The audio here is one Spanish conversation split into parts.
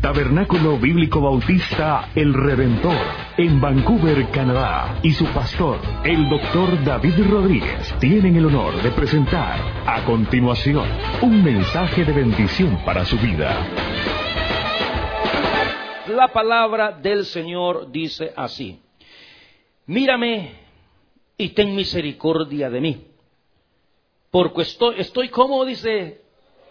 Tabernáculo Bíblico Bautista El Redentor, en Vancouver, Canadá, y su pastor, el Dr. David Rodríguez, tienen el honor de presentar a continuación un mensaje de bendición para su vida. La palabra del Señor dice así: mírame y ten misericordia de mí, porque estoy como dice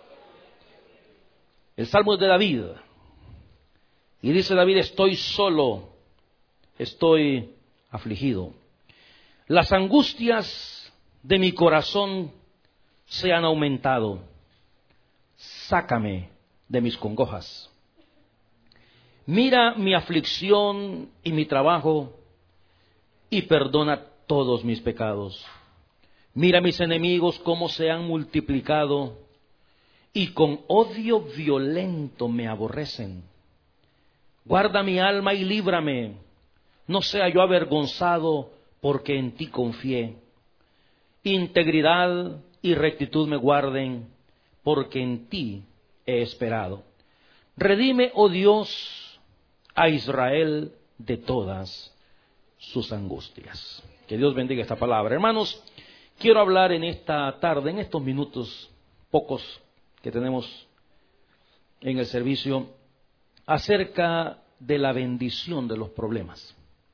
el Salmo de David. Y dice David: estoy solo, estoy afligido. Las angustias de mi corazón se han aumentado. Sácame de mis congojas. Mira mi aflicción y mi trabajo y perdona todos mis pecados. Mira mis enemigos cómo se han multiplicado y con odio violento me aborrecen. Guarda mi alma y líbrame, no sea yo avergonzado, porque en ti confié. Integridad y rectitud me guarden, porque en ti he esperado. Redime, oh Dios, a Israel de todas sus angustias. Que Dios bendiga esta palabra. Hermanos, quiero hablar en esta tarde, en estos minutos pocos que tenemos en el servicio, acerca de la bendición de los problemas.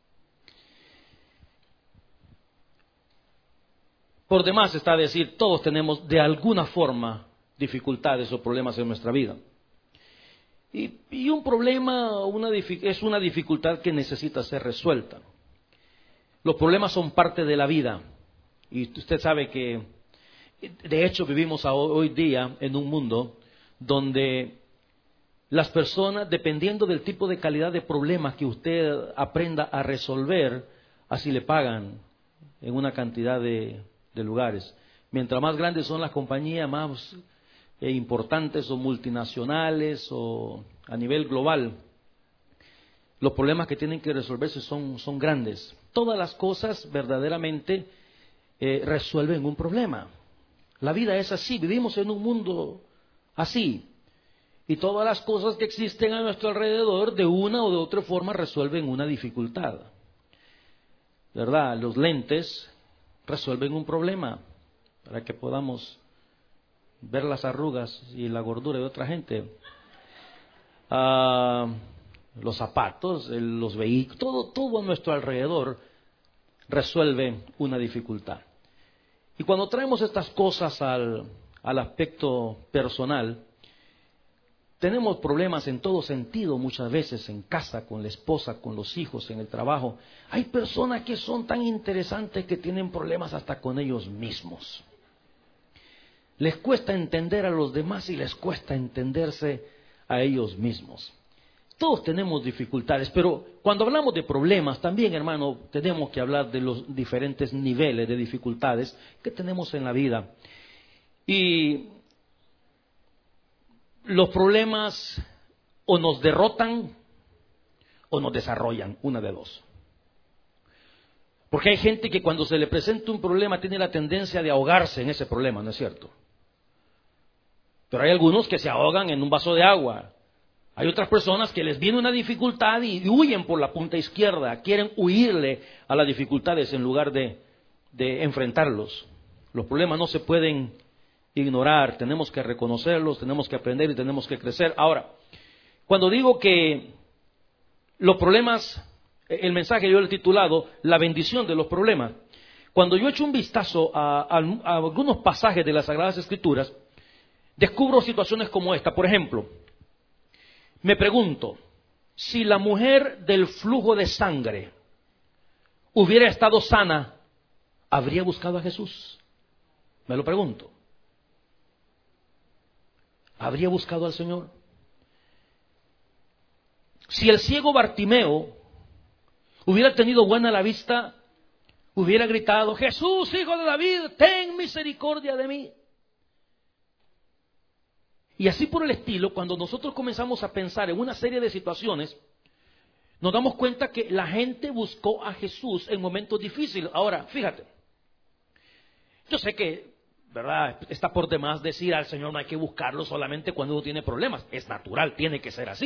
Por demás está decir, todos tenemos de alguna forma dificultades o problemas en nuestra vida. Y un problema es una dificultad que necesita ser resuelta. Los problemas son parte de la vida. Y usted sabe que, de hecho, vivimos hoy día en un mundo donde las personas, dependiendo del tipo de calidad de problemas que usted aprenda a resolver, así le pagan en una cantidad de lugares. Mientras más grandes son las compañías, más importantes o multinacionales o a nivel global, los problemas que tienen que resolverse son grandes. Todas las cosas verdaderamente resuelven un problema. La vida es así, vivimos en un mundo así. Y todas las cosas que existen a nuestro alrededor, de una o de otra forma, resuelven una dificultad. ¿Verdad? Los lentes resuelven un problema para que podamos ver las arrugas y la gordura de otra gente. Los zapatos, los vehículos, todo a nuestro alrededor resuelve una dificultad. Y cuando traemos estas cosas al aspecto personal, tenemos problemas en todo sentido, muchas veces en casa, con la esposa, con los hijos, en el trabajo. Hay personas que son tan interesantes que tienen problemas hasta con ellos mismos. Les cuesta entender a los demás y les cuesta entenderse a ellos mismos. Todos tenemos dificultades, pero cuando hablamos de problemas, también, hermano, tenemos que hablar de los diferentes niveles de dificultades que tenemos en la vida. Y los problemas o nos derrotan o nos desarrollan, una de dos. Porque hay gente que cuando se le presenta un problema tiene la tendencia de ahogarse en ese problema, ¿no es cierto? Pero hay algunos que se ahogan en un vaso de agua. Hay otras personas que les viene una dificultad y huyen por la punta izquierda, quieren huirle a las dificultades en lugar de enfrentarlos. Los problemas no se pueden ignorar, tenemos que reconocerlos, tenemos que aprender y tenemos que crecer. Ahora, cuando digo que los problemas, el mensaje yo lo he titulado La bendición de los problemas. Cuando yo echo un vistazo a algunos pasajes de las Sagradas Escrituras, descubro situaciones como esta. Por ejemplo, me pregunto, si la mujer del flujo de sangre hubiera estado sana, ¿habría buscado a Jesús? Me lo pregunto. ¿Habría buscado al Señor? Si el ciego Bartimeo hubiera tenido buena la vista, hubiera gritado: Jesús, hijo de David, ten misericordia de mí. Y así por el estilo, cuando nosotros comenzamos a pensar en una serie de situaciones, nos damos cuenta que la gente buscó a Jesús en momentos difíciles. Ahora, fíjate, yo sé que, ¿verdad?, está por demás decir al Señor no hay que buscarlo solamente cuando uno tiene problemas. Es natural, tiene que ser así.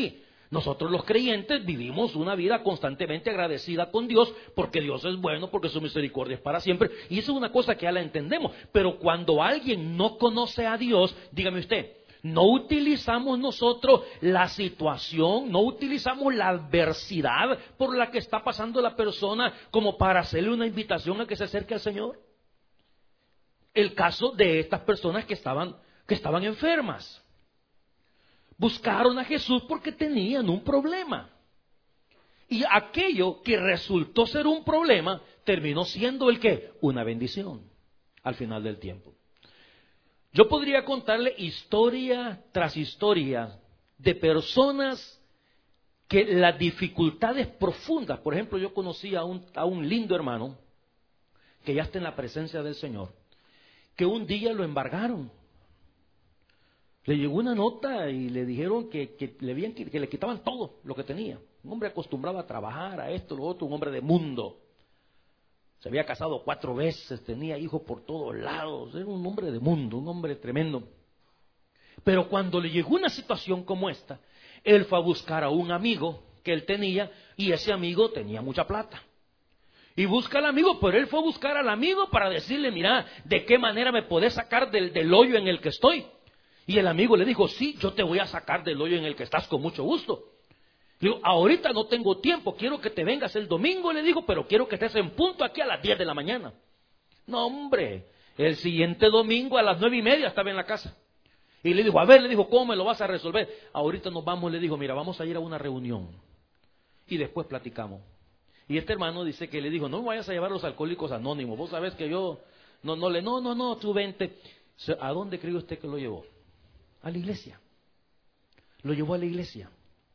Nosotros los creyentes vivimos una vida constantemente agradecida con Dios porque Dios es bueno, porque su misericordia es para siempre. Y eso es una cosa que ya la entendemos. Pero cuando alguien no conoce a Dios, dígame usted, no utilizamos nosotros la situación, no utilizamos la adversidad por la que está pasando la persona como para hacerle una invitación a que se acerque al Señor. El caso de estas personas que estaban enfermas. Buscaron a Jesús porque tenían un problema. Y aquello que resultó ser un problema, terminó siendo ¿el qué? Una bendición al final del tiempo. Yo podría contarle historia tras historia de personas que las dificultades profundas, por ejemplo, yo conocí a un lindo hermano que ya está en la presencia del Señor, que un día lo embargaron. Le llegó una nota y le dijeron que le quitaban todo lo que tenía. Un hombre acostumbrado a trabajar, a esto, lo otro, un hombre de mundo. Se había casado 4 veces, tenía hijos por todos lados. Era un hombre de mundo, un hombre tremendo. Pero cuando le llegó una situación como esta, él fue a buscar a un amigo que él tenía y ese amigo tenía mucha plata. Y busca al amigo, pero él fue a buscar al amigo para decirle, mira, ¿de qué manera me podés sacar del hoyo en el que estoy? Y el amigo le dijo, sí, yo te voy a sacar del hoyo en el que estás con mucho gusto. Le digo, ahorita no tengo tiempo, quiero que te vengas el domingo, le dijo, pero quiero que estés en punto aquí a las 10 de la mañana. No, hombre, el siguiente domingo a las 9:30 estaba en la casa. Y le dijo, a ver, le dijo, ¿cómo me lo vas a resolver? Ahorita nos vamos, le dijo, mira, vamos a ir a una reunión y después platicamos. Y este hermano dice que le dijo, no me vayas a llevar a los alcohólicos anónimos, vos sabés que yo, no, tú vente. ¿A dónde cree usted que lo llevó? A la iglesia. Lo llevó a la iglesia.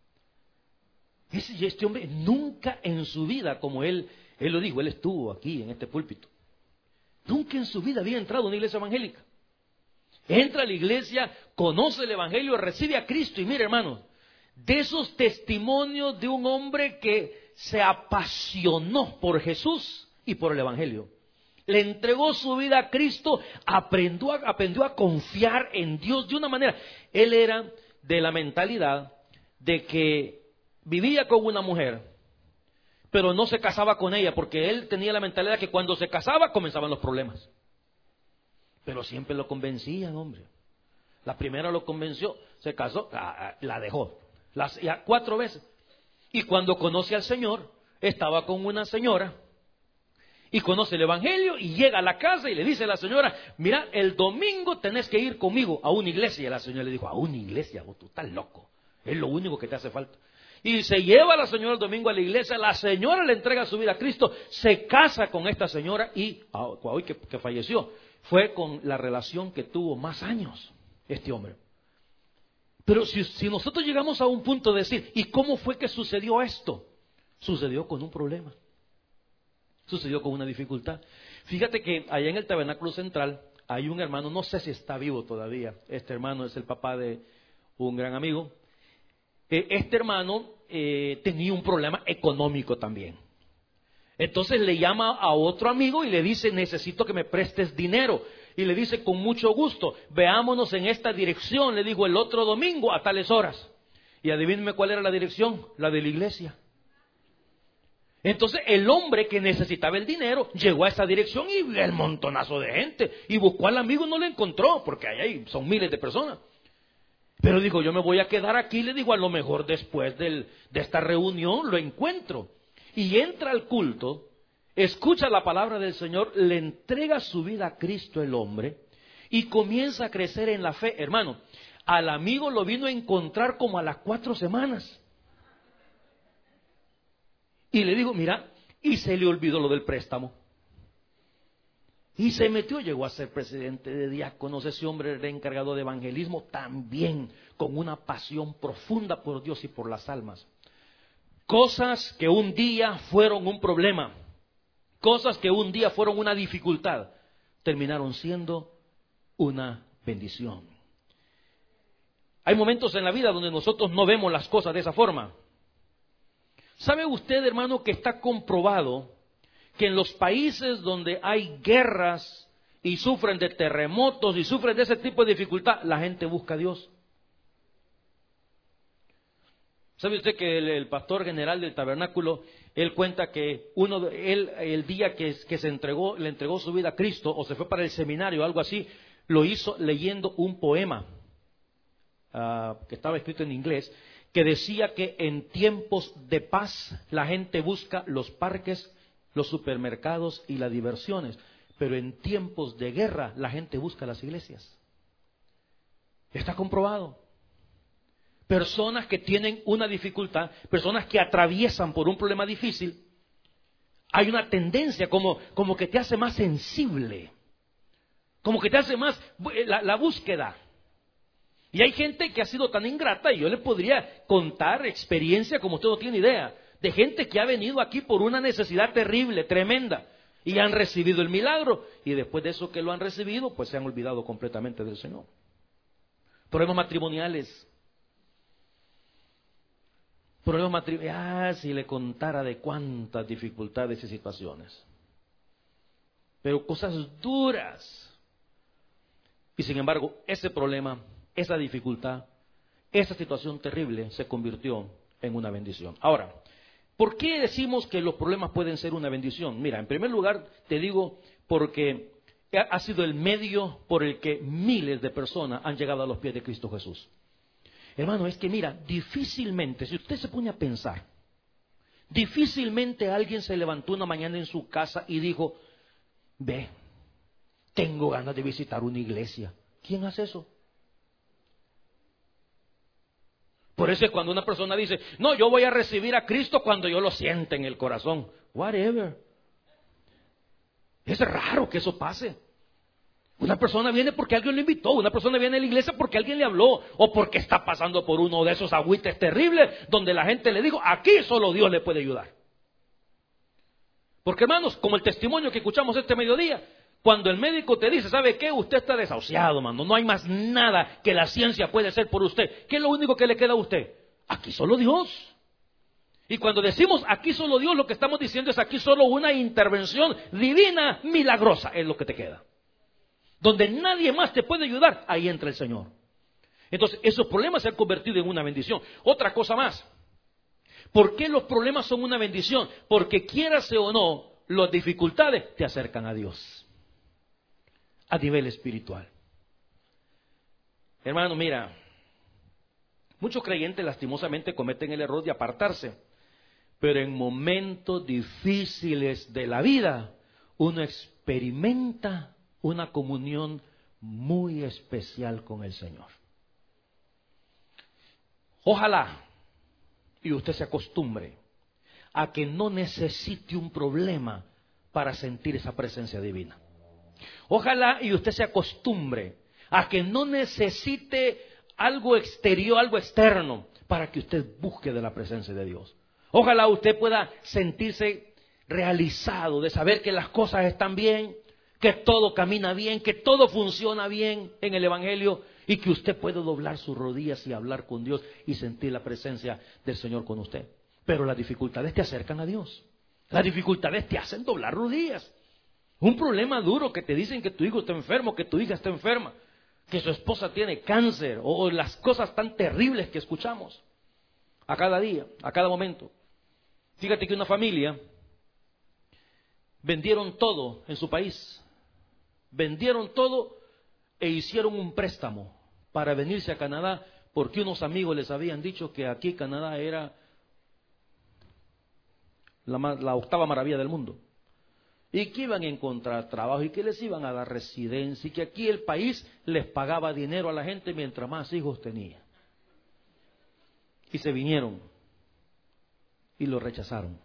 Este hombre nunca en su vida, como él lo dijo, él estuvo aquí en este púlpito, nunca en su vida había entrado a una iglesia evangélica. Entra a la iglesia, conoce el evangelio, recibe a Cristo y mire, hermanos, de esos testimonios de un hombre que se apasionó por Jesús y por el evangelio. Le entregó su vida a Cristo, aprendió a confiar en Dios de una manera. Él era de la mentalidad de que vivía con una mujer, pero no se casaba con ella, porque él tenía la mentalidad que cuando se casaba comenzaban los problemas. Pero siempre lo convencían, hombre. La primera lo convenció, se casó, la dejó. 4 veces. Y cuando conoce al Señor, estaba con una señora y conoce el evangelio y llega a la casa y le dice a la señora, mira, el domingo tenés que ir conmigo a una iglesia. Y la señora le dijo, ¿a una iglesia? Vos, tú estás loco, es lo único que te hace falta. Y se lleva a la señora el domingo a la iglesia, la señora le entrega su vida a Cristo, se casa con esta señora y hoy que falleció, fue con la relación que tuvo más años este hombre. Pero si nosotros llegamos a un punto de decir, ¿y cómo fue que sucedió esto? Sucedió con un problema. Sucedió con una dificultad. Fíjate que allá en el Tabernáculo Central hay un hermano, no sé si está vivo todavía. Este hermano es el papá de un gran amigo. Este hermano tenía un problema económico también. Entonces le llama a otro amigo y le dice, necesito que me prestes dinero. Y le dice, con mucho gusto, veámonos en esta dirección, le digo, el otro domingo a tales horas. Y adivínenme cuál era la dirección, la de la iglesia. Entonces el hombre que necesitaba el dinero llegó a esa dirección y vio el montonazo de gente. Y buscó al amigo y no lo encontró, porque ahí son miles de personas. Pero dijo, yo me voy a quedar aquí, le digo, a lo mejor después de esta reunión lo encuentro. Y entra al culto, escucha la palabra del Señor, le entrega su vida a Cristo el hombre y comienza a crecer en la fe. Hermano, al amigo lo vino a encontrar como a las 4 semanas. Y le digo, mira, y se le olvidó lo del préstamo. Y se metió, llegó a ser presidente de diáconos. Ese hombre era encargado de evangelismo también, con una pasión profunda por Dios y por las almas. Cosas que un día fueron un problema, cosas que un día fueron una dificultad, terminaron siendo una bendición. Hay momentos en la vida donde nosotros no vemos las cosas de esa forma. ¿Sabe usted, hermano, que está comprobado que en los países donde hay guerras y sufren de terremotos y sufren de ese tipo de dificultad, la gente busca a Dios? ¿Sabe usted que el pastor general del tabernáculo, él cuenta que el día que se le entregó su vida a Cristo, o se fue para el seminario, algo así, lo hizo leyendo un poema que estaba escrito en inglés, que decía que en tiempos de paz la gente busca los parques, los supermercados y las diversiones, pero en tiempos de guerra la gente busca las iglesias. Está comprobado. Personas que tienen una dificultad, personas que atraviesan por un problema difícil, hay una tendencia como que te hace más sensible, como que te hace más la búsqueda. Y hay gente que ha sido tan ingrata, y yo le podría contar experiencia como usted no tiene idea, de gente que ha venido aquí por una necesidad terrible, tremenda, y han recibido el milagro, y después de eso que lo han recibido, pues se han olvidado completamente del Señor. Problemas matrimoniales. Si le contara de cuántas dificultades y situaciones. Pero cosas duras. Y sin embargo, ese problema, esa dificultad, esa situación terrible se convirtió en una bendición. Ahora, ¿por qué decimos que los problemas pueden ser una bendición? Mira, en primer lugar te digo porque ha sido el medio por el que miles de personas han llegado a los pies de Cristo Jesús. Hermano, es que mira, difícilmente, si usted se pone a pensar, difícilmente alguien se levantó una mañana en su casa y dijo, ve, tengo ganas de visitar una iglesia. ¿Quién hace eso? Por eso es cuando una persona dice, no, yo voy a recibir a Cristo cuando yo lo sienta en el corazón. Whatever. Es raro que eso pase. Una persona viene porque alguien lo invitó, una persona viene a la iglesia porque alguien le habló, o porque está pasando por uno de esos agüites terribles donde la gente le dijo, aquí solo Dios le puede ayudar. Porque hermanos, como el testimonio que escuchamos este mediodía, cuando el médico te dice, ¿sabe qué? Usted está desahuciado, mano, no hay más nada que la ciencia puede hacer por usted. ¿Qué es lo único que le queda a usted? Aquí solo Dios. Y cuando decimos aquí solo Dios, lo que estamos diciendo es aquí solo una intervención divina, milagrosa, es lo que te queda. Donde nadie más te puede ayudar, ahí entra el Señor. Entonces, esos problemas se han convertido en una bendición. Otra cosa más. ¿Por qué los problemas son una bendición? Porque quieras o no, las dificultades te acercan a Dios. A nivel espiritual. Hermano, mira, muchos creyentes lastimosamente cometen el error de apartarse. Pero en momentos difíciles de la vida, uno experimenta una comunión muy especial con el Señor. Ojalá y usted se acostumbre a que no necesite un problema para sentir esa presencia divina. Ojalá y usted se acostumbre a que no necesite algo exterior, algo externo, para que usted busque de la presencia de Dios. Ojalá usted pueda sentirse realizado de saber que las cosas están bien, que todo camina bien, que todo funciona bien en el Evangelio y que usted puede doblar sus rodillas y hablar con Dios y sentir la presencia del Señor con usted. Pero las dificultades te acercan a Dios. Las dificultades te hacen doblar rodillas. Un problema duro que te dicen que tu hijo está enfermo, que tu hija está enferma, que su esposa tiene cáncer o las cosas tan terribles que escuchamos a cada día, a cada momento. Fíjate que una familia vendieron todo en su país. Vendieron todo e hicieron un préstamo para venirse a Canadá porque unos amigos les habían dicho que aquí Canadá era la octava maravilla del mundo. Y que iban a encontrar trabajo y que les iban a dar residencia y que aquí el país les pagaba dinero a la gente mientras más hijos tenía. Y se vinieron y lo rechazaron.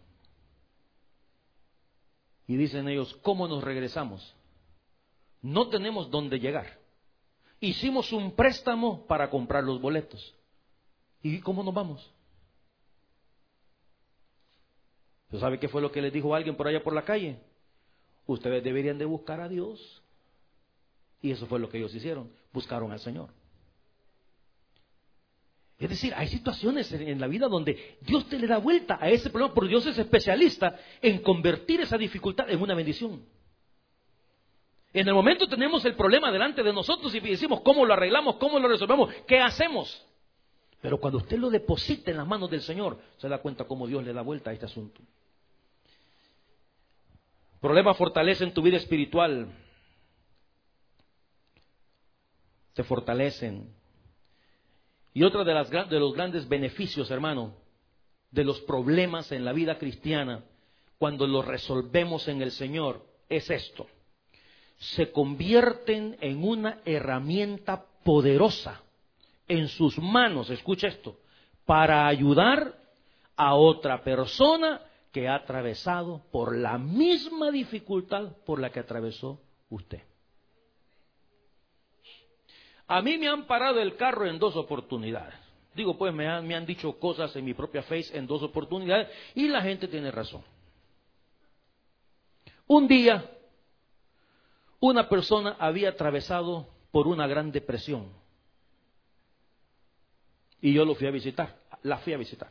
Y dicen ellos, ¿cómo nos regresamos? No tenemos dónde llegar. Hicimos un préstamo para comprar los boletos. ¿Y cómo nos vamos? ¿Usted sabe qué fue lo que les dijo alguien por allá por la calle? Ustedes deberían de buscar a Dios. Y eso fue lo que ellos hicieron. Buscaron al Señor. Es decir, hay situaciones en la vida donde Dios te le da vuelta a ese problema, porque Dios es especialista en convertir esa dificultad en una bendición. En el momento tenemos el problema delante de nosotros y decimos, ¿cómo lo arreglamos? ¿Cómo lo resolvemos? ¿Qué hacemos? Pero cuando usted lo deposita en las manos del Señor, se da cuenta cómo Dios le da vuelta a este asunto. Problemas fortalecen tu vida espiritual. Te fortalecen. Y otra de los grandes beneficios, hermano, de los problemas en la vida cristiana, cuando los resolvemos en el Señor, es esto. Se convierten en una herramienta poderosa en sus manos, escucha esto, para ayudar a otra persona que ha atravesado por la misma dificultad por la que atravesó usted. A mí me han parado el carro en 2 oportunidades. Digo, pues me han dicho cosas en mi propia face en 2 oportunidades y la gente tiene razón. Un día, una persona había atravesado por una gran depresión y yo la fui a visitar.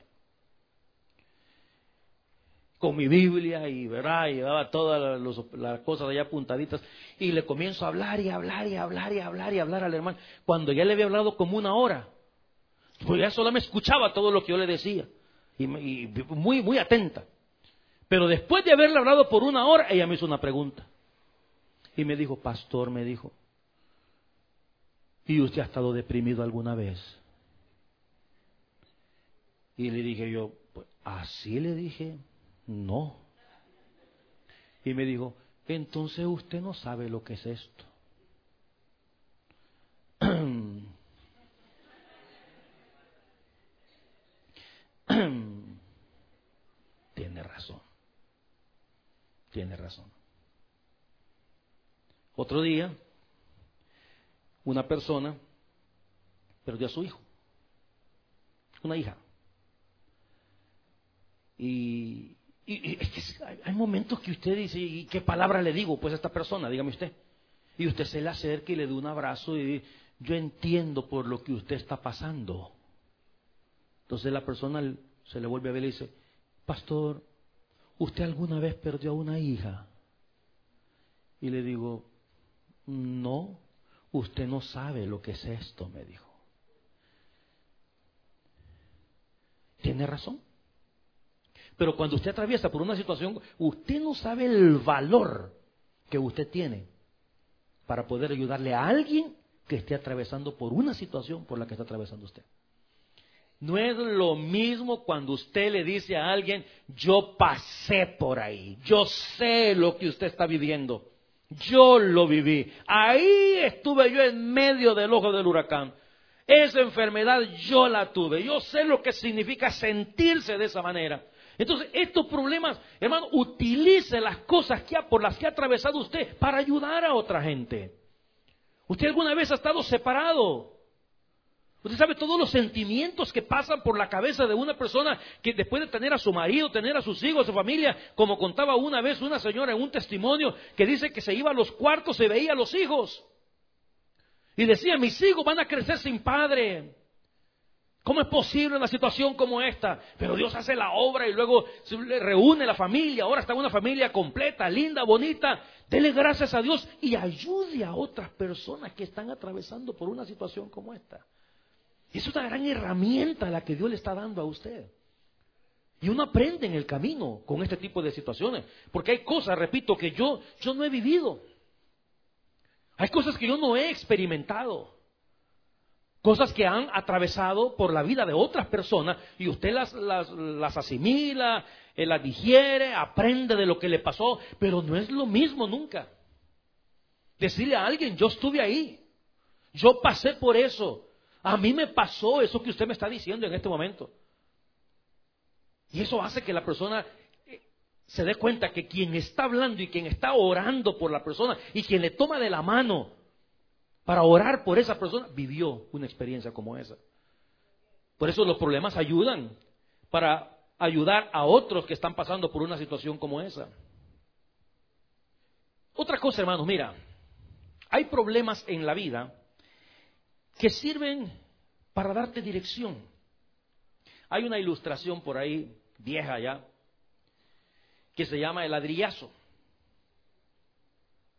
Con mi Biblia y llevaba todas las cosas allá apuntaditas y le comienzo a hablar al hermano. Cuando ya le había hablado como 1 hora, pues ya solo me escuchaba todo lo que yo le decía y muy atenta. Pero después de haberle hablado por 1 hora, ella me hizo una pregunta y me dijo, pastor, me dijo, ¿y usted ha estado deprimido alguna vez? Y le dije yo, pues, así le dije, no. Y me dijo, entonces usted no sabe lo que es esto. Tiene razón. Otro día, una persona perdió a su hijo, una hija. Y hay momentos que usted dice, ¿y qué palabra le digo pues a esta persona? Dígame usted. Y usted se le acerca y le da un abrazo y yo entiendo por lo que usted está pasando. Entonces la persona se le vuelve a ver y le dice, pastor, ¿usted alguna vez perdió a una hija? Y le digo, no, usted no sabe lo que es esto, me dijo. Tiene razón. Pero cuando usted atraviesa por una situación, usted no sabe el valor que usted tiene para poder ayudarle a alguien que esté atravesando por una situación por la que está atravesando usted. No es lo mismo cuando usted le dice a alguien, yo pasé por ahí, yo sé lo que usted está viviendo, yo lo viví, ahí estuve yo en medio del ojo del huracán, esa enfermedad yo la tuve, yo sé lo que significa sentirse de esa manera. Entonces, estos problemas, hermano, utilice las cosas por las que ha atravesado usted para ayudar a otra gente. ¿Usted alguna vez ha estado separado? Usted sabe todos los sentimientos que pasan por la cabeza de una persona que después de tener a su marido, tener a sus hijos, a su familia, como contaba una vez una señora en un testimonio que dice que se iba a los cuartos y veía a los hijos. Y decía, mis hijos van a crecer sin padre. ¿Cómo es posible una situación como esta? Pero Dios hace la obra y luego se le reúne la familia. Ahora está una familia completa, linda, bonita. Dele gracias a Dios y ayude a otras personas que están atravesando por una situación como esta. Es una gran herramienta la que Dios le está dando a usted. Y uno aprende en el camino con este tipo de situaciones. Porque hay cosas, repito, que yo no he vivido. Hay cosas que yo no he experimentado. Cosas que han atravesado por la vida de otras personas y usted las asimila, las digiere, aprende de lo que le pasó, pero no es lo mismo nunca. Decirle a alguien, yo estuve ahí, yo pasé por eso, a mí me pasó eso que usted me está diciendo en este momento. Y eso hace que la persona se dé cuenta que quien está hablando y quien está orando por la persona y quien le toma de la mano para orar por esa persona, vivió una experiencia como esa. Por eso los problemas ayudan para ayudar a otros que están pasando por una situación como esa. Otra cosa, hermanos, mira, hay problemas en la vida que sirven para darte dirección. Hay una ilustración por ahí, vieja ya, que se llama el ladrillazo.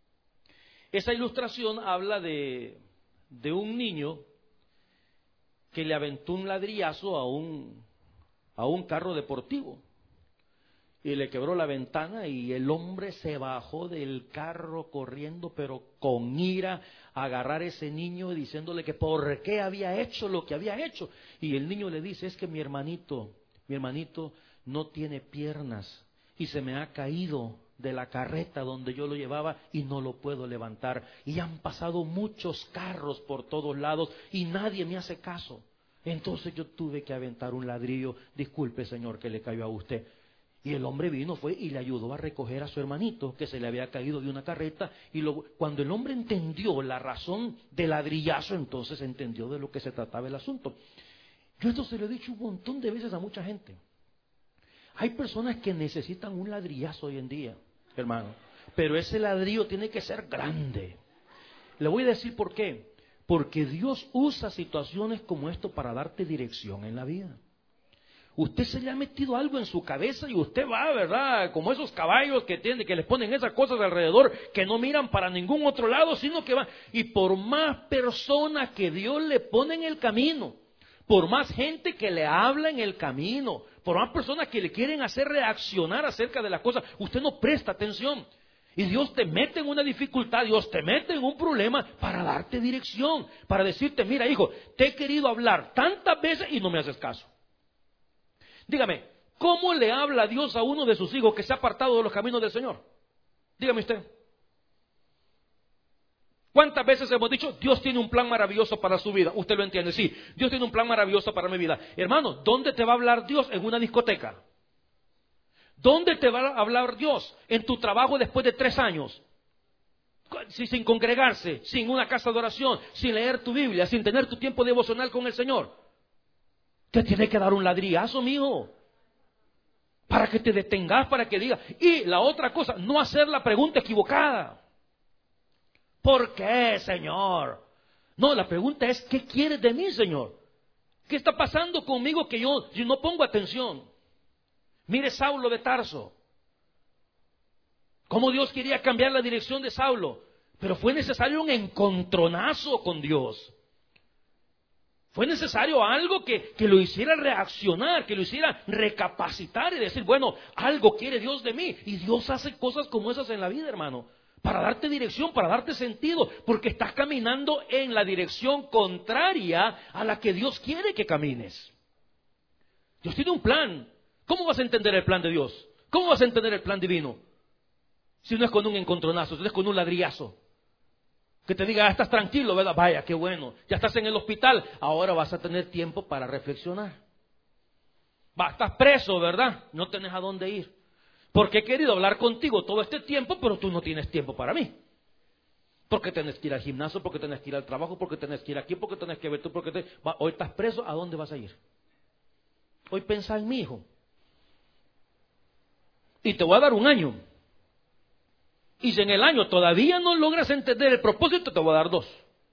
Esa ilustración habla de un niño que le aventó un ladrillazo a un carro deportivo y le quebró la ventana, y el hombre se bajó del carro corriendo, pero con ira, a agarrar a ese niño diciéndole que por qué había hecho lo que había hecho. Y el niño le dice: es que mi hermanito no tiene piernas y se me ha caído de la carreta donde yo lo llevaba y no lo puedo levantar. Y han pasado muchos carros por todos lados y nadie me hace caso. Entonces yo tuve que aventar un ladrillo. Disculpe, señor, que le cayó a usted. Y el hombre fue y le ayudó a recoger a su hermanito que se le había caído de una carreta. Y cuando el hombre entendió la razón del ladrillazo, entonces entendió de lo que se trataba el asunto. Yo esto se lo he dicho un montón de veces a mucha gente. Hay personas que necesitan un ladrillazo hoy en día, hermano, pero ese ladrillo tiene que ser grande. Le voy a decir por qué. Porque Dios usa situaciones como esto para darte dirección en la vida. Usted se le ha metido algo en su cabeza y usted va, ¿verdad? Como esos caballos que les ponen esas cosas alrededor que no miran para ningún otro lado, sino que van. Y por más personas que Dios le pone en el camino, por más gente que le habla en el camino, por más personas que le quieren hacer reaccionar acerca de las cosas, usted no presta atención. Y Dios te mete en una dificultad, Dios te mete en un problema para darte dirección, para decirte: mira, hijo, te he querido hablar tantas veces y no me haces caso. Dígame, ¿cómo le habla Dios a uno de sus hijos que se ha apartado de los caminos del Señor? Dígame usted. ¿Cuántas veces hemos dicho: Dios tiene un plan maravilloso para su vida? Usted lo entiende, sí, Dios tiene un plan maravilloso para mi vida. Hermano, ¿dónde te va a hablar Dios? En una discoteca. ¿Dónde te va a hablar Dios? En tu trabajo después de 3 años. Sin congregarse, sin una casa de oración, sin leer tu Biblia, sin tener tu tiempo devocional con el Señor. Te tiene que dar un ladrillazo, mijo, para que te detengas, para que digas. Y la otra cosa, no hacer la pregunta equivocada. ¿Por qué, Señor? No, la pregunta es: ¿qué quieres de mí, Señor? ¿Qué está pasando conmigo que yo no pongo atención? Mire Saulo de Tarso. Cómo Dios quería cambiar la dirección de Saulo, pero fue necesario un encontronazo con Dios. Fue necesario algo que lo hiciera reaccionar, que lo hiciera recapacitar y decir: bueno, algo quiere Dios de mí. Y Dios hace cosas como esas en la vida, hermano, para darte dirección, para darte sentido, porque estás caminando en la dirección contraria a la que Dios quiere que camines. Dios tiene un plan. ¿Cómo vas a entender el plan de Dios? ¿Cómo vas a entender el plan divino? Si no es con un encontronazo, si no es con un ladrillazo. Que te diga: estás tranquilo, ¿verdad? Vaya, qué bueno. Ya estás en el hospital, ahora vas a tener tiempo para reflexionar. Estás preso, ¿verdad? No tenés a dónde ir. Porque he querido hablar contigo todo este tiempo, pero tú no tienes tiempo para mí. Porque tenés que ir al gimnasio, porque tenés que ir al trabajo, porque tenés que ir aquí, porque tenés que ver tú, hoy estás preso, ¿a dónde vas a ir? Hoy pensá en mi hijo. Y te voy a dar 1 año. Y si en el año todavía no logras entender el propósito, te voy a dar 2.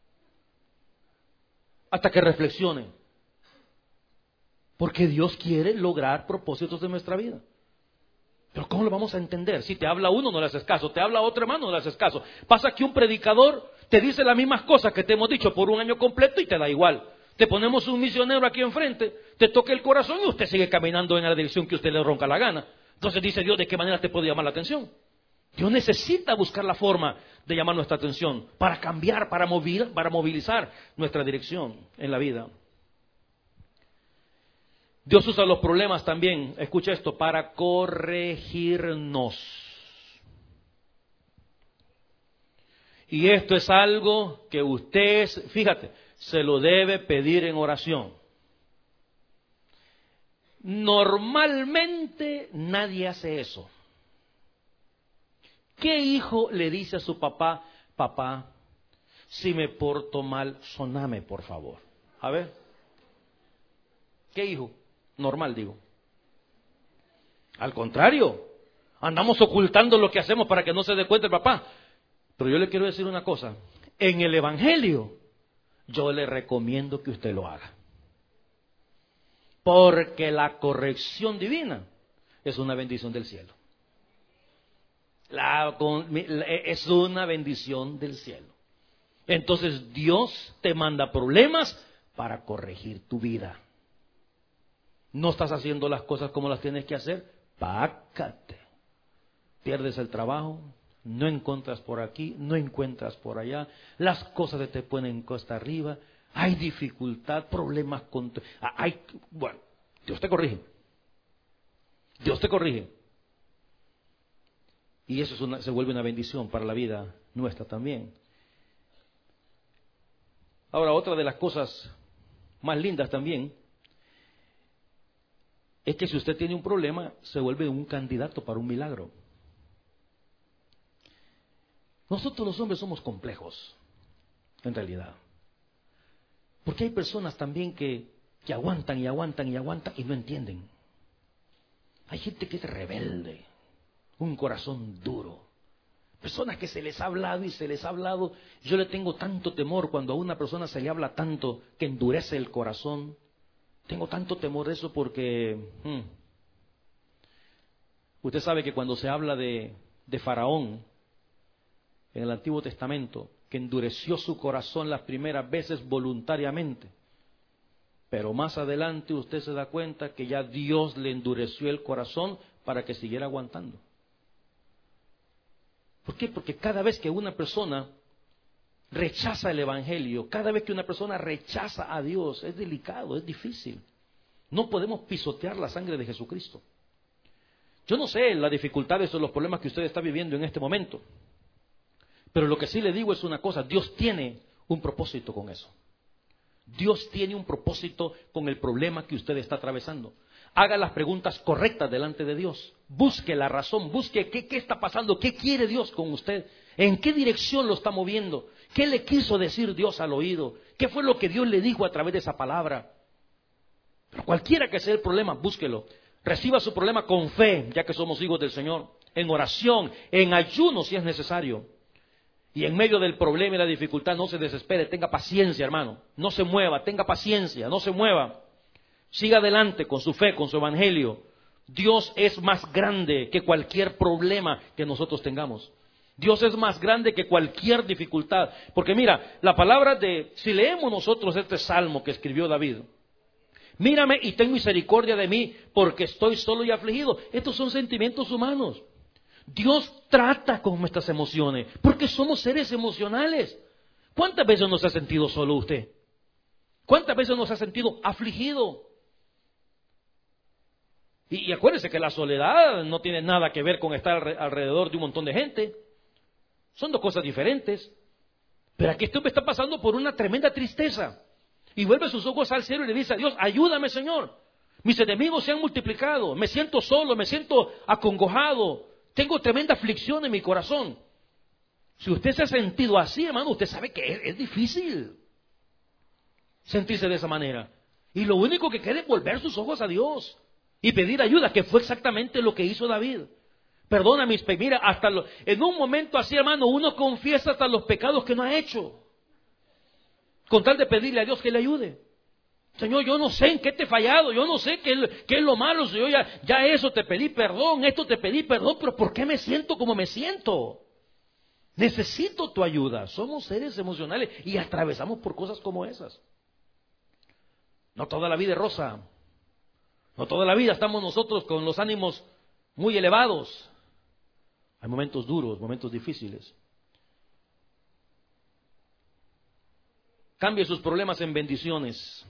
Hasta que reflexionen. Porque Dios quiere lograr propósitos de nuestra vida. Pero ¿cómo lo vamos a entender? Si te habla uno, no le haces caso. Te habla otro hermano, no le haces caso. Pasa que un predicador te dice las mismas cosas que te hemos dicho por 1 año completo y te da igual. Te ponemos un misionero aquí enfrente, te toca el corazón y usted sigue caminando en la dirección que usted le ronca la gana. Entonces dice Dios: ¿de qué manera te puede llamar la atención? Dios necesita buscar la forma de llamar nuestra atención para cambiar, para movilizar nuestra dirección en la vida. Dios usa los problemas también, escucha esto, para corregirnos. Y esto es algo que usted, fíjate, se lo debe pedir en oración. Normalmente nadie hace eso. ¿Qué hijo le dice a su papá: papá, si me porto mal, soname por favor? A ver. ¿Qué hijo? Normal, digo. Al contrario, andamos ocultando lo que hacemos para que no se dé cuenta el papá. Pero yo le quiero decir una cosa. En el Evangelio, yo le recomiendo que usted lo haga. Porque la corrección divina es una bendición del cielo. Es una bendición del cielo. Entonces Dios te manda problemas para corregir tu vida. No estás haciendo las cosas como las tienes que hacer, pácate. Pierdes el trabajo, no encuentras por aquí, no encuentras por allá, las cosas se te ponen costa arriba, hay dificultad, problemas con... Bueno, Dios te corrige. Dios te corrige. Y eso se vuelve una bendición para la vida nuestra también. Ahora, otra de las cosas más lindas también es que si usted tiene un problema, se vuelve un candidato para un milagro. Nosotros los hombres somos complejos, en realidad. Porque hay personas también que aguantan y aguantan y aguantan y no entienden. Hay gente que es rebelde, un corazón duro. Personas que se les ha hablado y se les ha hablado. Yo le tengo tanto temor cuando a una persona se le habla tanto que endurece el corazón. Tengo tanto temor de eso porque usted sabe que cuando se habla de Faraón en el Antiguo Testamento, que endureció su corazón las primeras veces voluntariamente, pero más adelante usted se da cuenta que ya Dios le endureció el corazón para que siguiera aguantando. ¿Por qué? Porque cada vez que una persona rechaza el Evangelio, cada vez que una persona rechaza a Dios, es delicado, es difícil. No podemos pisotear la sangre de Jesucristo. Yo no sé las dificultades o los problemas que usted está viviendo en este momento, pero lo que sí le digo es una cosa: Dios tiene un propósito con eso. Dios tiene un propósito con el problema que usted está atravesando. Haga las preguntas correctas delante de Dios. Busque la razón, busque qué está pasando, qué quiere Dios con usted, en qué dirección lo está moviendo, qué le quiso decir Dios al oído, qué fue lo que Dios le dijo a través de esa palabra. Pero cualquiera que sea el problema, búsquelo. Reciba su problema con fe, ya que somos hijos del Señor, en oración, en ayuno si es necesario. Y en medio del problema y la dificultad no se desespere, tenga paciencia, hermano. No se mueva, tenga paciencia, no se mueva. Siga adelante con su fe, con su evangelio. Dios es más grande que cualquier problema que nosotros tengamos. Dios es más grande que cualquier dificultad. Porque mira, la palabra si leemos nosotros este salmo que escribió David: mírame y ten misericordia de mí, porque estoy solo y afligido. Estos son sentimientos humanos. Dios trata con nuestras emociones, porque somos seres emocionales. ¿Cuántas veces nos ha sentido solo usted? ¿Cuántas veces nos ha sentido afligido? Y acuérdense que la soledad no tiene nada que ver con estar alrededor de un montón de gente. Son dos cosas diferentes. Pero aquí este hombre está pasando por una tremenda tristeza. Y vuelve sus ojos al cielo y le dice a Dios: ayúdame, Señor. Mis enemigos se han multiplicado. Me siento solo, me siento acongojado. Tengo tremenda aflicción en mi corazón. Si usted se ha sentido así, hermano, usted sabe que es difícil sentirse de esa manera. Y lo único que queda es volver sus ojos a Dios y pedir ayuda, que fue exactamente lo que hizo David. Perdona mis pecados. Mira, en un momento así, hermano, uno confiesa hasta los pecados que no ha hecho, con tal de pedirle a Dios que le ayude. Señor, yo no sé en qué te he fallado, yo no sé qué es lo malo, Señor, ya eso te pedí perdón, esto te pedí perdón, pero ¿por qué me siento como me siento? Necesito tu ayuda. Somos seres emocionales y atravesamos por cosas como esas. No toda la vida es rosa, no toda la vida estamos nosotros con los ánimos muy elevados. Hay momentos duros, momentos difíciles. Cambie sus problemas en bendiciones.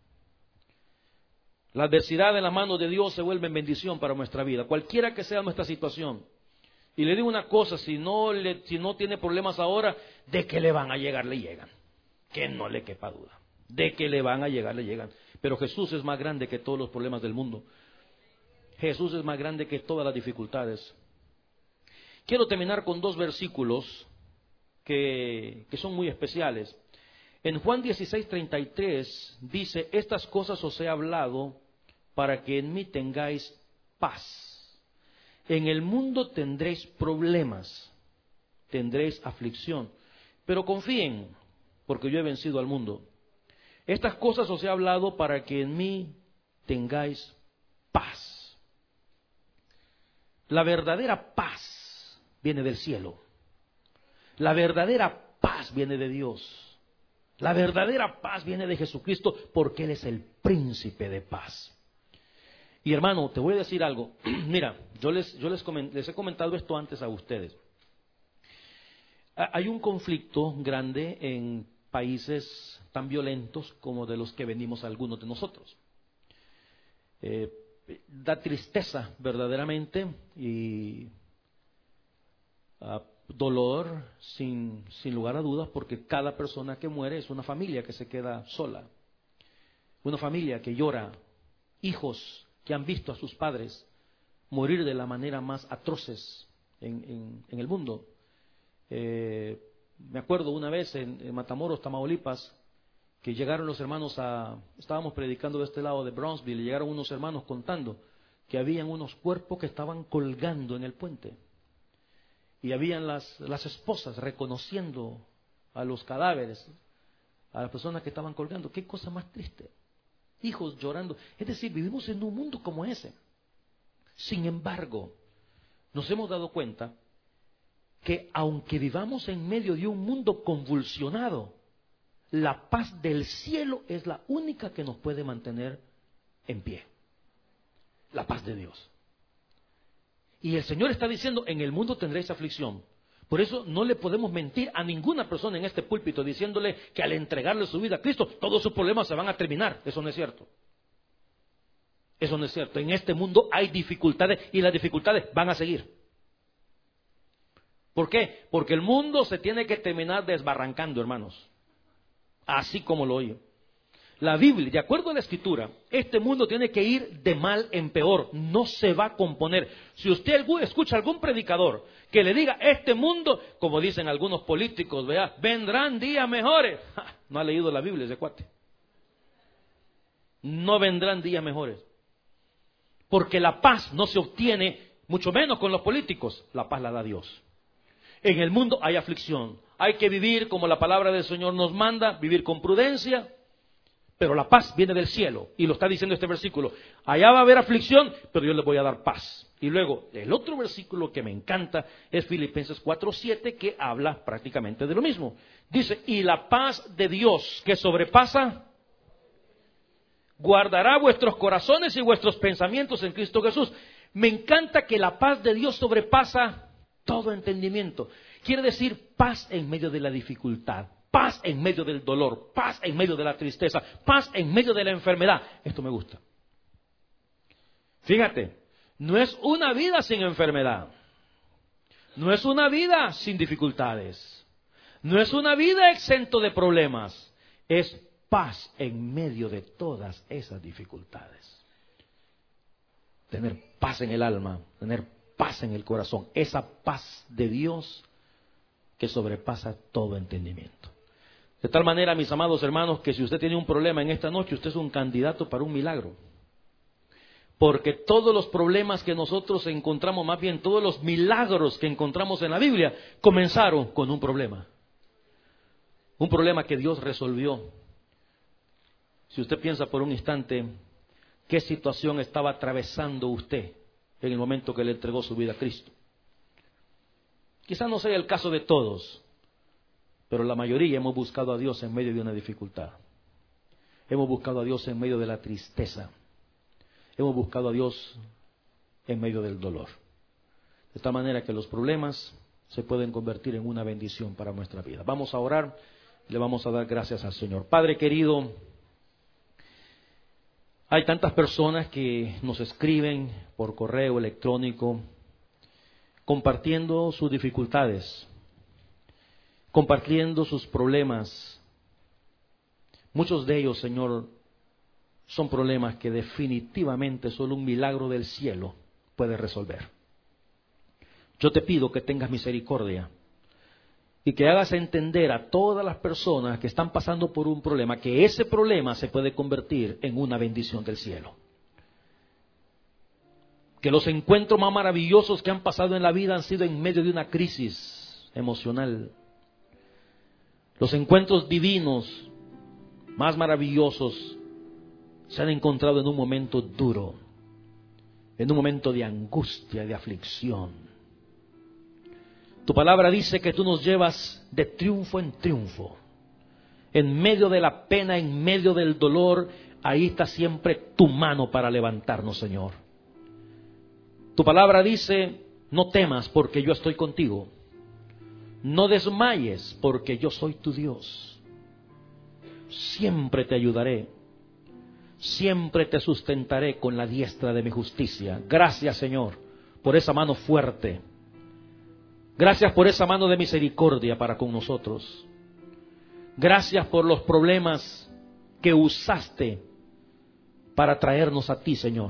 La adversidad en las manos de Dios se vuelve en bendición para nuestra vida, cualquiera que sea nuestra situación. Y le digo una cosa: si no tiene problemas ahora, de que le van a llegar, le llegan. Que no le quepa duda. De que le van a llegar, le llegan. Pero Jesús es más grande que todos los problemas del mundo. Jesús es más grande que todas las dificultades. Quiero terminar con 2 versículos que son muy especiales. En Juan 16:33 dice: estas cosas os he hablado para que en mí tengáis paz. En el mundo tendréis problemas, tendréis aflicción, pero confíen, porque yo he vencido al mundo. Estas cosas os he hablado para que en mí tengáis paz. La verdadera paz viene del cielo. La verdadera paz viene de Dios. La verdadera paz viene de Jesucristo porque Él es el príncipe de paz. Y hermano, te voy a decir algo. Mira, yo les he comentado esto antes a ustedes. Hay un conflicto grande en países tan violentos como de los que venimos algunos de nosotros. Da tristeza verdaderamente y dolor sin lugar a dudas, porque cada persona que muere es una familia que se queda sola, una familia que llora, hijos que han visto a sus padres morir de la manera más atroces en el mundo. Me acuerdo una vez en Matamoros, Tamaulipas, que llegaron los hermanos estábamos predicando de este lado de Brownsville, y llegaron unos hermanos contando que habían unos cuerpos que estaban colgando en el puente. Y habían las esposas reconociendo a los cadáveres, a las personas que estaban colgando. Qué cosa más triste. Hijos llorando. Es decir, vivimos en un mundo como ese. Sin embargo, nos hemos dado cuenta que aunque vivamos en medio de un mundo convulsionado, la paz del cielo es la única que nos puede mantener en pie. La paz de Dios. Y el Señor está diciendo, en el mundo tendréis aflicción. Por eso no le podemos mentir a ninguna persona en este púlpito diciéndole que al entregarle su vida a Cristo, todos sus problemas se van a terminar. Eso no es cierto. Eso no es cierto. En este mundo hay dificultades y las dificultades van a seguir. ¿Por qué? Porque el mundo se tiene que terminar desbarrancando, hermanos. Así como lo oye. La Biblia, de acuerdo a la Escritura, este mundo tiene que ir de mal en peor, no se va a componer. Si usted escucha a algún predicador que le diga, este mundo, como dicen algunos políticos, vea, vendrán días mejores. No ha leído la Biblia ese cuate. No vendrán días mejores. Porque la paz no se obtiene, mucho menos con los políticos, la paz la da Dios. En el mundo hay aflicción, hay que vivir como la palabra del Señor nos manda, vivir con prudencia. Pero la paz viene del cielo, y lo está diciendo este versículo. Allá va a haber aflicción, pero yo les voy a dar paz. Y luego, el otro versículo que me encanta es Filipenses 4:7, que habla prácticamente de lo mismo. Dice, y la paz de Dios que sobrepasa, guardará vuestros corazones y vuestros pensamientos en Cristo Jesús. Me encanta que la paz de Dios sobrepasa todo entendimiento. Quiere decir paz en medio de la dificultad. Paz en medio del dolor, paz en medio de la tristeza, paz en medio de la enfermedad. Esto me gusta. Fíjate, no es una vida sin enfermedad. No es una vida sin dificultades. No es una vida exento de problemas. Es paz en medio de todas esas dificultades. Tener paz en el alma, tener paz en el corazón. Esa paz de Dios que sobrepasa todo entendimiento. De tal manera, mis amados hermanos, que si usted tiene un problema en esta noche, usted es un candidato para un milagro. Porque todos los problemas que nosotros encontramos, más bien todos los milagros que encontramos en la Biblia, comenzaron con un problema. Un problema que Dios resolvió. Si usted piensa por un instante, ¿qué situación estaba atravesando usted en el momento que le entregó su vida a Cristo? Quizás no sea el caso de todos, pero la mayoría hemos buscado a Dios en medio de una dificultad. Hemos buscado a Dios en medio de la tristeza. Hemos buscado a Dios en medio del dolor. De tal manera que los problemas se pueden convertir en una bendición para nuestra vida. Vamos a orar y le vamos a dar gracias al Señor. Padre querido, hay tantas personas que nos escriben por correo electrónico compartiendo sus dificultades, compartiendo sus problemas. Muchos de ellos, Señor, son problemas que definitivamente solo un milagro del cielo puede resolver. Yo te pido que tengas misericordia y que hagas entender a todas las personas que están pasando por un problema, que ese problema se puede convertir en una bendición del cielo. Que los encuentros más maravillosos que han pasado en la vida han sido en medio de una crisis emocional. Los encuentros divinos más maravillosos se han encontrado en un momento duro, en un momento de angustia, de aflicción. Tu palabra dice que tú nos llevas de triunfo en triunfo. en medio de la pena, en medio del dolor, ahí está siempre tu mano para levantarnos, Señor. Tu palabra dice, no temas porque yo estoy contigo. No desmayes porque yo soy tu Dios. Siempre te ayudaré. Siempre te sustentaré con la diestra de mi justicia. Gracias, Señor, por esa mano fuerte. Gracias por esa mano de misericordia para con nosotros. Gracias por los problemas que usaste para traernos a ti, Señor.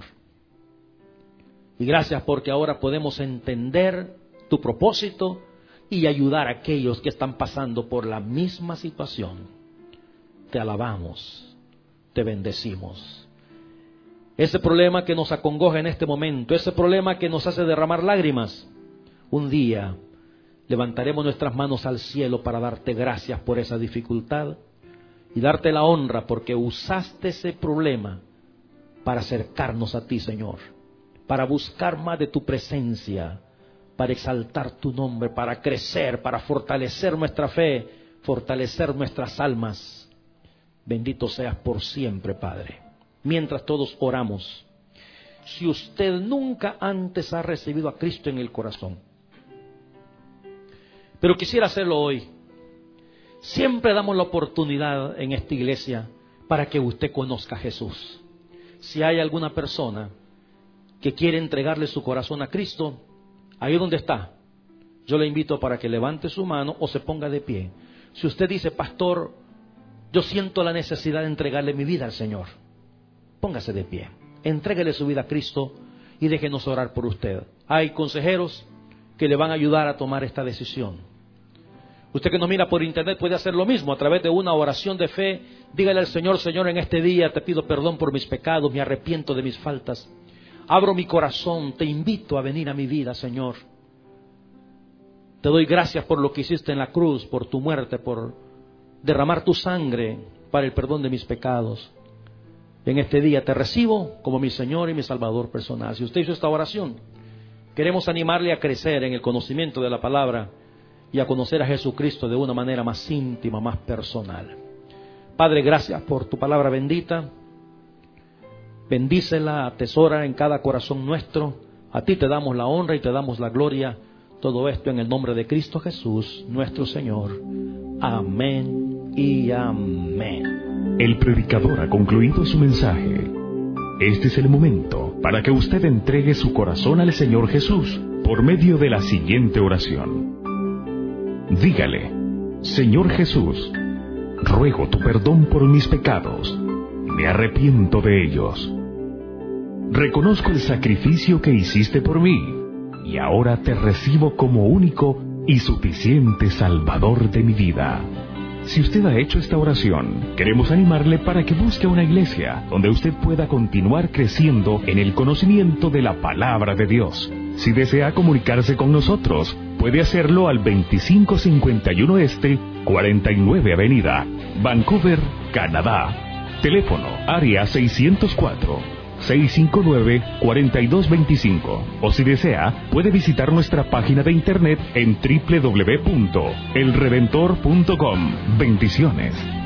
Y gracias porque ahora podemos entender tu propósito y ayudar a aquellos que están pasando por la misma situación. Te alabamos, te bendecimos. Ese problema que nos acongoja en este momento, ese problema que nos hace derramar lágrimas, un día levantaremos nuestras manos al cielo para darte gracias por esa dificultad y darte la honra porque usaste ese problema para acercarnos a ti, Señor, para buscar más de tu presencia, para exaltar tu nombre, para crecer, para fortalecer nuestra fe, fortalecer nuestras almas. Bendito seas por siempre, Padre. Mientras todos oramos, si usted nunca antes ha recibido a Cristo en el corazón, pero quisiera hacerlo hoy, siempre damos la oportunidad en esta iglesia para que usted conozca a Jesús. Si hay alguna persona que quiere entregarle su corazón a Cristo, ahí donde está, yo le invito para que levante su mano o se ponga de pie. Si usted dice, pastor, yo siento la necesidad de entregarle mi vida al Señor, póngase de pie, entréguele su vida a Cristo y déjenos orar por usted. Hay consejeros que le van a ayudar a tomar esta decisión. Usted que nos mira por internet puede hacer lo mismo a través de una oración de fe. Dígale al Señor, Señor, en este día te pido perdón por mis pecados, me arrepiento de mis faltas. Abro mi corazón, te invito a venir a mi vida, Señor. Te doy gracias por lo que hiciste en la cruz, por tu muerte, por derramar tu sangre para el perdón de mis pecados. En este día te recibo como mi Señor y mi Salvador personal. Si usted hizo esta oración, queremos animarle a crecer en el conocimiento de la palabra y a conocer a Jesucristo de una manera más íntima, más personal. Padre, gracias por tu palabra bendita. Bendícela, atesora en cada corazón nuestro. A ti te damos la honra y te damos la gloria. Todo esto en el nombre de Cristo Jesús, nuestro Señor. Amén y amén. El predicador ha concluido su mensaje. Este es el momento para que usted entregue su corazón al Señor Jesús por medio de la siguiente oración. Dígale: Señor Jesús, ruego tu perdón por mis pecados. Me arrepiento de ellos. Reconozco el sacrificio que hiciste por mí y ahora te recibo como único y suficiente Salvador de mi vida. Si usted ha hecho esta oración, queremos animarle para que busque una iglesia donde usted pueda continuar creciendo en el conocimiento de la palabra de Dios. Si desea comunicarse con nosotros, puede hacerlo al 2551 Este, 49 Avenida, Vancouver, Canadá. Teléfono área 604-659-4225. O si desea, puede visitar nuestra página de internet en www.elredentor.com. Bendiciones.